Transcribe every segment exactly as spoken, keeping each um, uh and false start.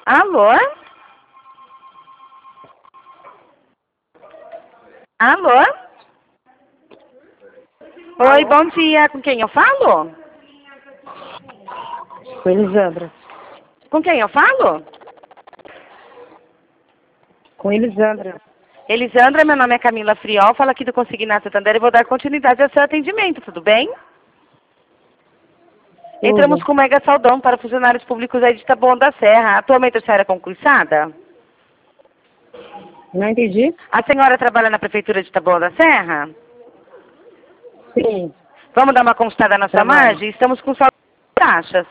Alô? Alô? Oi, Alô? bom dia. Com quem eu falo? Com Elisandra. Com quem eu falo? Com Elisandra. Elisandra, meu nome é Camila Friol, falo aqui do Consignato Santander e vou dar continuidade ao seu atendimento, tudo bem? Entramos Tudo. com mega saldão para funcionários públicos aí de Taboão da Serra. Atualmente a senhora é concursada? Não entendi? A senhora trabalha na Prefeitura de Taboão da Serra? Sim. Vamos dar uma consultada na sua Trabalho. margem? Estamos com saldo de taxas.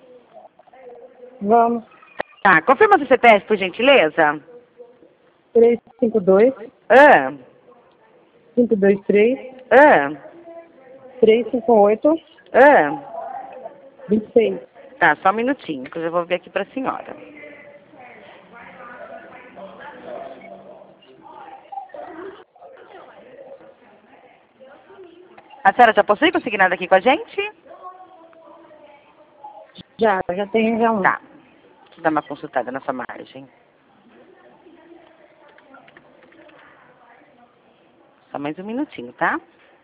Vamos. Tá, confirma o C P F, por gentileza. três cinco dois, Ah, cinco dois três, ah, três cinco oito, ah. vinte e seis. Tá, só um minutinho, que eu já vou ver aqui pra senhora. A senhora já possui consignado aqui com a gente? Já, já tenho já um. Tá. Deixa eu dar uma consultada na sua margem. Só mais um minutinho, tá?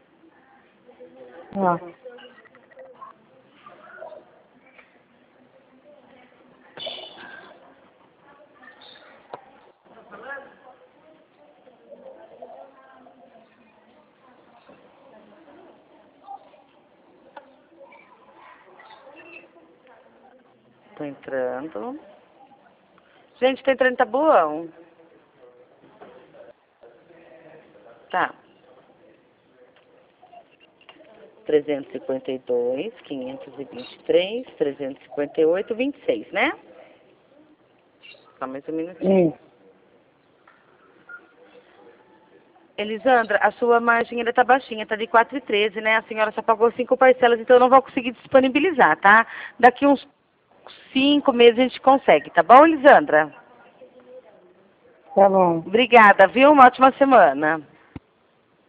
Ó. Tô entrando. Gente, tá entrando em Taboão. Tá. trezentos e cinquenta e dois, quinhentos e vinte e três, trezentos e cinquenta e oito, vinte e seis, né? Só mais um minutinho. Hum. Elisandra, a sua margem ainda tá baixinha, tá de quatro e treze, né? A senhora só pagou cinco parcelas, então eu não vou conseguir disponibilizar, tá? Daqui uns cinco meses a gente consegue, tá bom, Elisandra? Tá bom. Obrigada, viu? Uma ótima semana.